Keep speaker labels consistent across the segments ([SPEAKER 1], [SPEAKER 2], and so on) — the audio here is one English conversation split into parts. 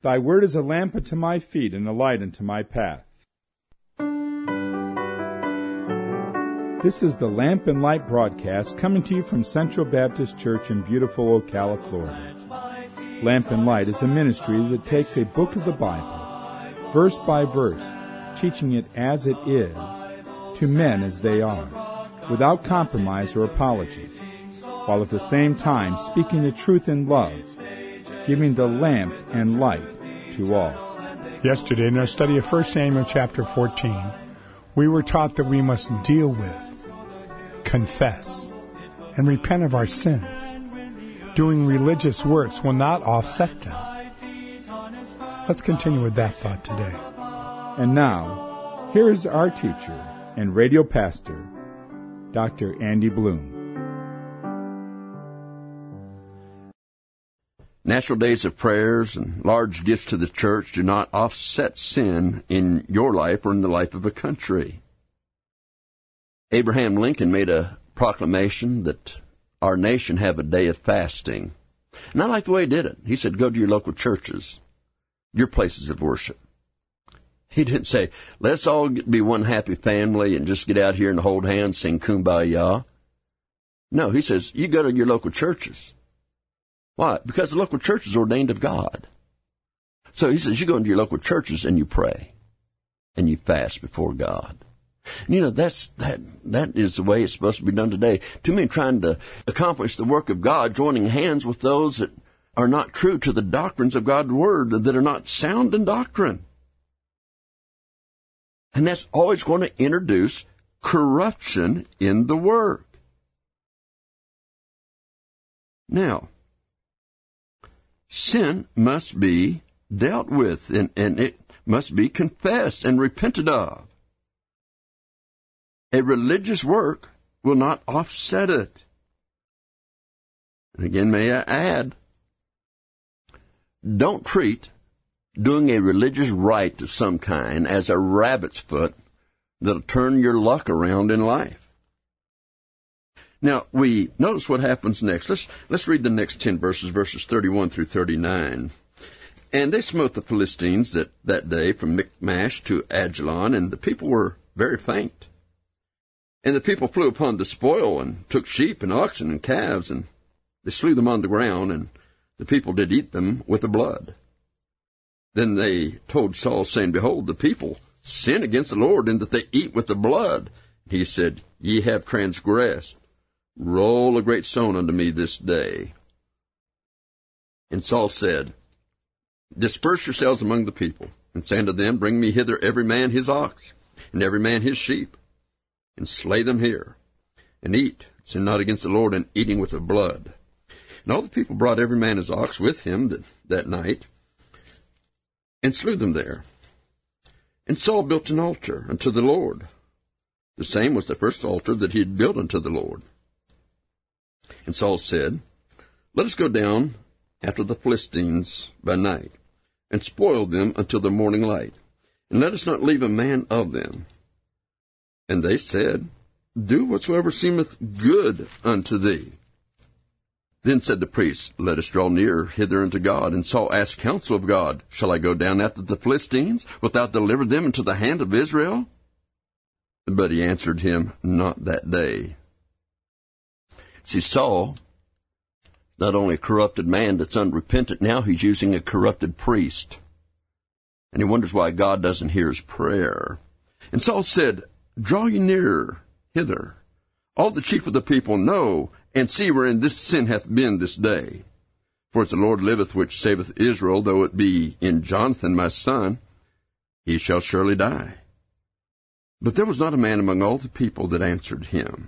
[SPEAKER 1] Thy word is a lamp unto my feet and a light unto my path. This is the Lamp and Light broadcast coming to you from Central Baptist Church in beautiful Ocala, Florida. Lamp and Light is a ministry that takes a book of the Bible, verse by verse, teaching it as it is, to men as they are, without compromise or apology, while at the same time speaking the truth in love, giving the lamp and light to all.
[SPEAKER 2] Yesterday, in our study of 1 Samuel chapter 14, we were taught that we must deal with, confess, and repent of our sins. Doing religious works will not offset them. Let's continue with that thought today.
[SPEAKER 1] And now, here is our teacher and radio pastor, Dr. Andy Bloom.
[SPEAKER 3] Natural days of prayers and large gifts to the church do not offset sin in your life or in the life of a country. Abraham Lincoln made a proclamation that our nation have a day of fasting. And I like the way he did it. He said, go to your local churches, your places of worship. He didn't say, let's all be one happy family and just get out here and hold hands, sing kumbaya. No, he says, you go to your local churches. Why? Because the local church is ordained of God. So he says, you go into your local churches and you pray and you fast before God. And you know, that is the way it's supposed to be done today. Too many trying to accomplish the work of God, joining hands with those that are not true to the doctrines of God's Word, that are not sound in doctrine. And that's always going to introduce corruption in the work. Now, sin must be dealt with, and it must be confessed and repented of. A religious work will not offset it. And again, may I add, don't treat doing a religious rite of some kind as a rabbit's foot that'll turn your luck around in life. Now, we notice what happens next. Let's read the next 10 verses 31 through 39. And they smote the Philistines that day from Michmash to Ajalon, and the people were very faint. And the people flew upon the spoil, and took sheep and oxen and calves, and they slew them on the ground, and the people did eat them with the blood. Then they told Saul, saying, Behold, the people sin against the Lord, in that they eat with the blood. He said, Ye have transgressed. Roll a great stone unto me this day. And Saul said, Disperse yourselves among the people, and say unto them, Bring me hither every man his ox, and every man his sheep, and slay them here, and eat. Sin not against the Lord in eating with the blood. And all the people brought every man his ox with him that night, and slew them there. And Saul built an altar unto the Lord. The same was the first altar that he had built unto the Lord. And Saul said, Let us go down after the Philistines by night, and spoil them until the morning light, and let us not leave a man of them. And they said, Do whatsoever seemeth good unto thee. Then said the priest, Let us draw near hither unto God. And Saul asked counsel of God, Shall I go down after the Philistines, wilt thou deliver them into the hand of Israel? But he answered him, Not that day. See, Saul, not only a corrupted man that's unrepentant, now he's using a corrupted priest. And he wonders why God doesn't hear his prayer. And Saul said, Draw ye near hither. All the chief of the people know, and see wherein this sin hath been this day. For as the Lord liveth, which saveth Israel, though it be in Jonathan my son, he shall surely die. But there was not a man among all the people that answered him.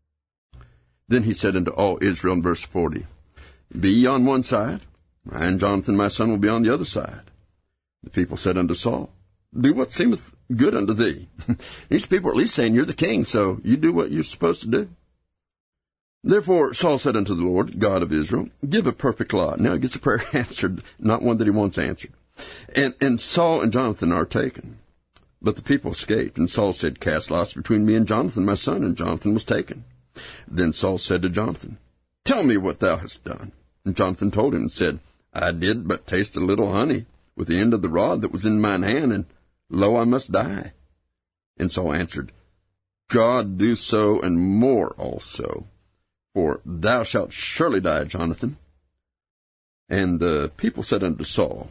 [SPEAKER 3] Then he said unto all Israel in verse 40, Be ye on one side, and Jonathan my son will be on the other side. The people said unto Saul, Do what seemeth good unto thee. These people are at least saying, You're the king, so you do what you're supposed to do. Therefore Saul said unto the Lord, God of Israel, Give a perfect lot. Now he gets a prayer answered, not one that he wants answered. And Saul and Jonathan are taken. But the people escaped, and Saul said, Cast lots between me and Jonathan my son, and Jonathan was taken. Then Saul said to Jonathan, Tell me what thou hast done. And Jonathan told him and said, I did but taste a little honey, with the end of the rod that was in mine hand, and lo, I must die. And Saul answered, God do so and more also, for thou shalt surely die, Jonathan. And the people said unto Saul,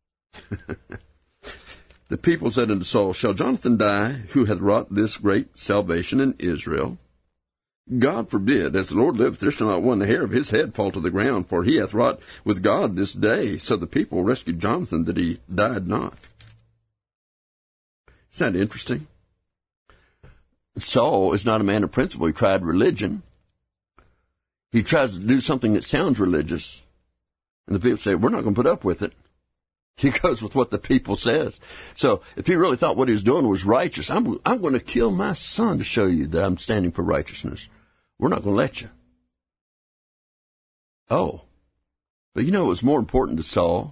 [SPEAKER 3] the people said unto Saul, shall Jonathan die, who hath wrought this great salvation in Israel? God forbid, as the Lord liveth, there shall not one hair of his head fall to the ground, for he hath wrought with God this day. So the people rescued Jonathan, that he died not. Isn't that interesting? Saul is not a man of principle. He tried religion. He tries to do something that sounds religious. And the people say, we're not going to put up with it. He goes with what the people says. So if he really thought what he was doing was righteous, I'm going to kill my son to show you that I'm standing for righteousness. We're not going to let you. Oh. But you know what was more important to Saul?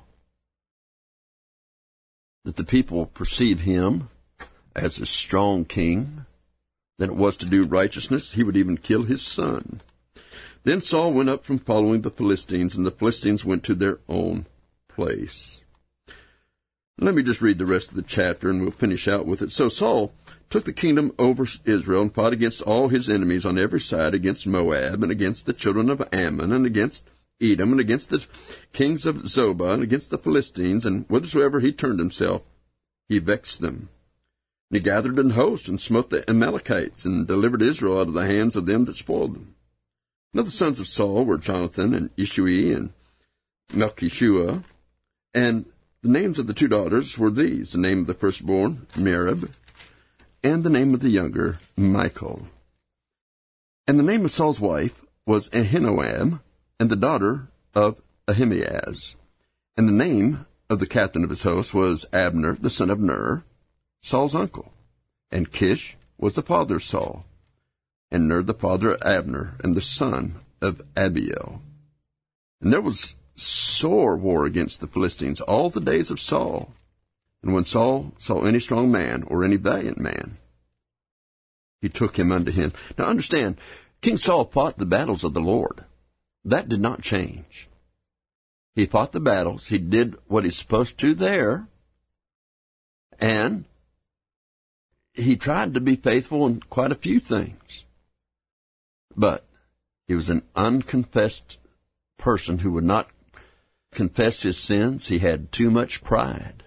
[SPEAKER 3] That the people perceive him as a strong king than it was to do righteousness. He would even kill his son. Then Saul went up from following the Philistines, and the Philistines went to their own place. Let me just read the rest of the chapter, and we'll finish out with it. So Saul took the kingdom over Israel and fought against all his enemies on every side, against Moab, and against the children of Ammon, and against Edom, and against the kings of Zobah, and against the Philistines, and whithersoever he turned himself, he vexed them. And he gathered an host, and smote the Amalekites, and delivered Israel out of the hands of them that spoiled them. Now the sons of Saul were Jonathan, and Ishui, and Melchishua, and the names of the two daughters were these: the name of the firstborn, Merab, and the name of the younger, Michal. And the name of Saul's wife was Ahinoam, and the daughter of Ahimaaz. And the name of the captain of his host was Abner, the son of Ner, Saul's uncle. And Kish was the father of Saul, and Ner the father of Abner, and the son of Abiel. And there was sore war against the Philistines all the days of Saul. And when Saul saw any strong man or any valiant man, he took him unto him. Now understand, King Saul fought the battles of the Lord. That did not change. He fought the battles. He did what he's supposed to there. And he tried to be faithful in quite a few things. But he was an unconfessed person who would not confess his sins. He had too much pride.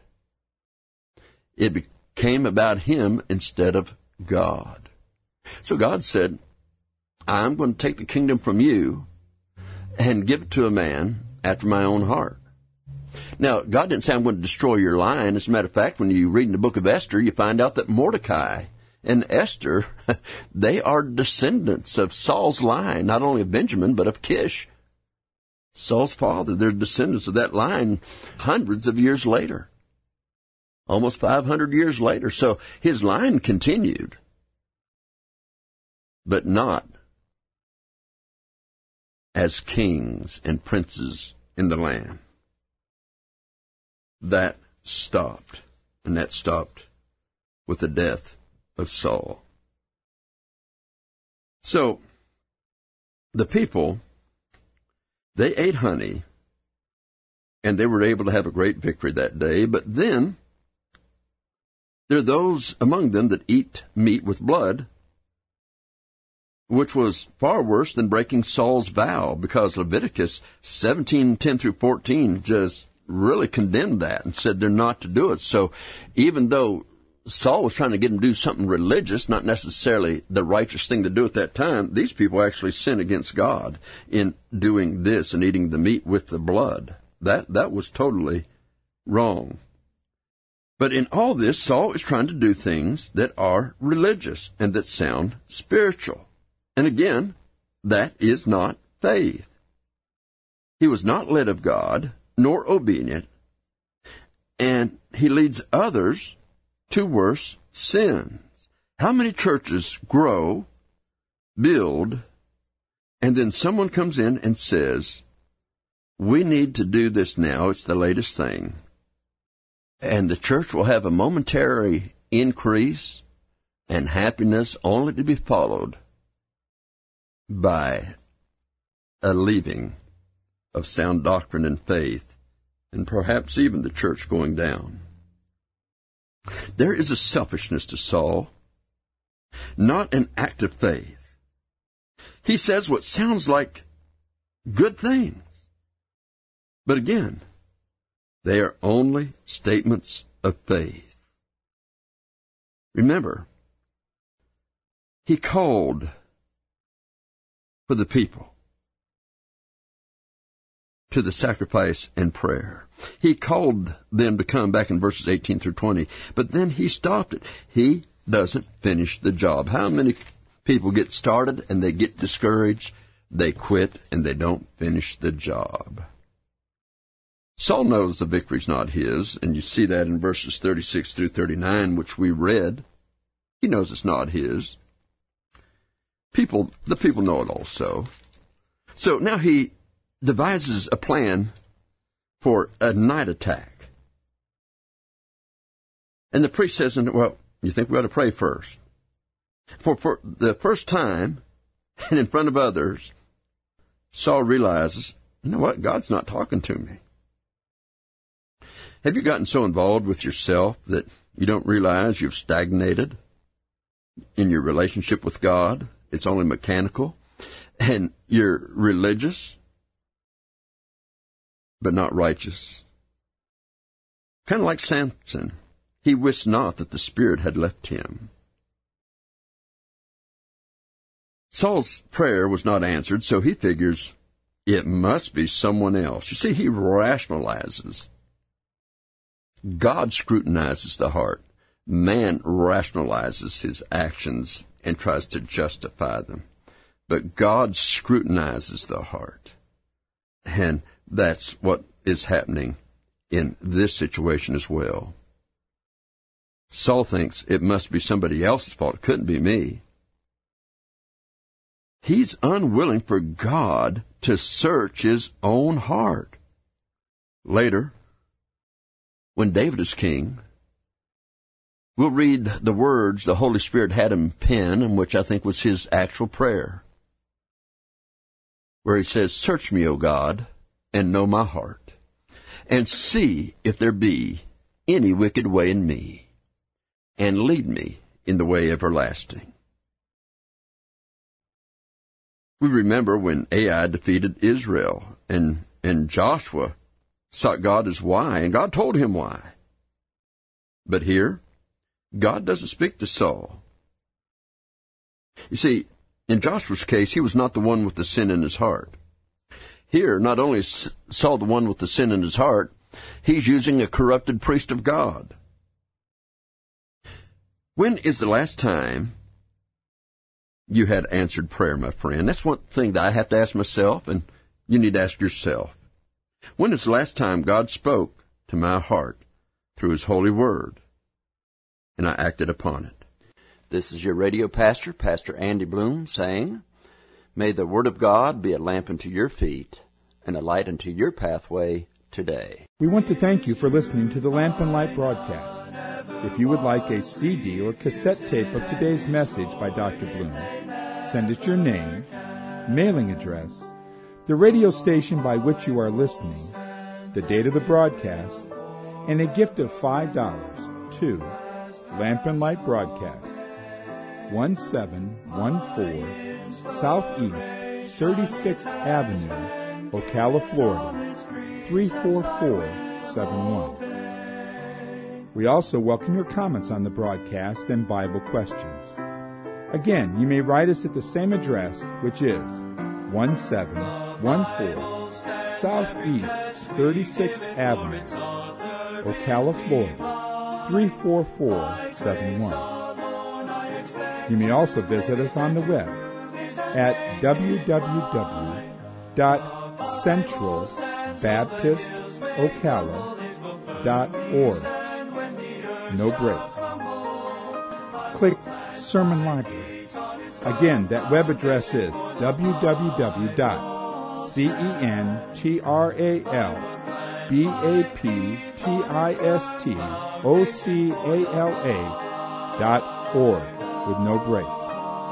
[SPEAKER 3] It became about him instead of God. So God said, I'm going to take the kingdom from you and give it to a man after my own heart. Now, God didn't say I'm going to destroy your line. As a matter of fact, when you read in the book of Esther, you find out that Mordecai and Esther, they are descendants of Saul's line, not only of Benjamin, but of Kish, Saul's father. They're descendants of that line hundreds of years later, almost 500 years later. So his line continued, but not as kings and princes in the land. That stopped, and that stopped with the death of Saul. So the people, they ate honey, and they were able to have a great victory that day. But then there are those among them that eat meat with blood, which was far worse than breaking Saul's vow, because Leviticus 17:10 through 14 just really condemned that and said they're not to do it. So even though Saul was trying to get him to do something religious, not necessarily the righteous thing to do at that time, these people actually sin against God in doing this and eating the meat with the blood. That was totally wrong. But in all this, Saul is trying to do things that are religious and that sound spiritual. And again, that is not faith. He was not led of God, nor obedient, and he leads others to worse sins. How many churches grow, build, and then someone comes in and says, we need to do this now, it's the latest thing. And the church will have a momentary increase and happiness only to be followed by a leaving of sound doctrine and faith and perhaps even the church going down. There is a selfishness to Saul, not an act of faith. He says what sounds like good things, but again, they are only statements of faith. Remember, he called for the people to the sacrifice and prayer. He called them to come, back in verses 18 through 20, but then he stopped it. He doesn't finish the job. How many people get started and they get discouraged, they quit, and they don't finish the job? Saul knows the victory's not his, and you see that in verses 36 through 39, which we read. He knows it's not his. The people know it also. So now he devises a plan for a night attack. And the priest says, well, you think we ought to pray first? For the first time, and in front of others, Saul realizes, you know what, God's not talking to me. Have you gotten so involved with yourself that you don't realize you've stagnated in your relationship with God? It's only mechanical. And you're religious, but not righteous. Kind of like Samson. He wist not that the Spirit had left him. Saul's prayer was not answered, so he figures it must be someone else. You see, he rationalizes. God scrutinizes the heart. Man rationalizes his actions and tries to justify them. But God scrutinizes the heart. And that's what is happening in this situation as well. Saul thinks it must be somebody else's fault. It couldn't be me. He's unwilling for God to search his own heart. Later, when David is king, we'll read the words the Holy Spirit had him pen, and which I think was his actual prayer, where he says, "Search me, O God, and know my heart, and see if there be any wicked way in me, and lead me in the way everlasting." We remember when Ai defeated Israel, and Joshua sought God as why, and God told him why. But here, God doesn't speak to Saul. You see, in Joshua's case, he was not the one with the sin in his heart. Here, not only is Saul the one with the sin in his heart, he's using a corrupted priest of God. When is the last time you had answered prayer, my friend? That's one thing that I have to ask myself, and you need to ask yourself. When is the last time God spoke to my heart through His holy word, and I acted upon it? This is your radio pastor, Pastor Andy Bloom, saying, may the Word of God be a lamp unto your feet and a light unto your pathway today.
[SPEAKER 1] We want to thank you for listening to the Lamp and Light broadcast. If you would like a CD or cassette tape of today's message by Dr. Bloom, send us your name, mailing address, the radio station by which you are listening, the date of the broadcast, and a gift of $5 to Lamp and Light Broadcast, 1714 Southeast 36th Avenue, Ocala, Florida, 34471. We also welcome your comments on the broadcast and Bible questions. Again, you may write us at the same address, which is 1714 Southeast 36th Avenue, Ocala, Florida, 34471. You may also visit us on the web at www.centralbaptistocala.org. No breaks. Click Sermon Library. Again, that web address is www.centralbaptistocala.org with no breaks.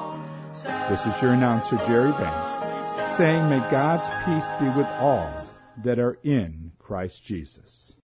[SPEAKER 1] This is your announcer, Jerry Banks, saying may God's peace be with all that are in Christ Jesus.